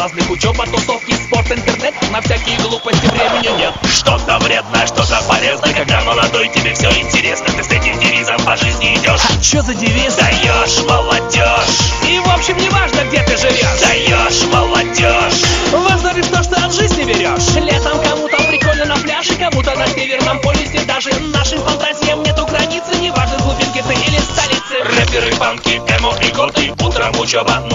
соблазны, учеба, тусовки, спорт, интернет. На всякие глупости времени нет. Что-то вредно, что-то полезно. Когда молодой, тебе все интересно. Ты с этим девизом по жизни идешь. А чё за девиз? Даешь молодежь. И в общем не важно, где ты живешь. Даешь молодежь. Важно лишь то, что от жизни берешь. Летом кому-то прикольно на пляже, кому-то на северном полюсе. Даже нашим фантазиям нету границы. Не важно, с глубинки ты или столицы. Рэперы, панки, эмо и готы. Утром учеба,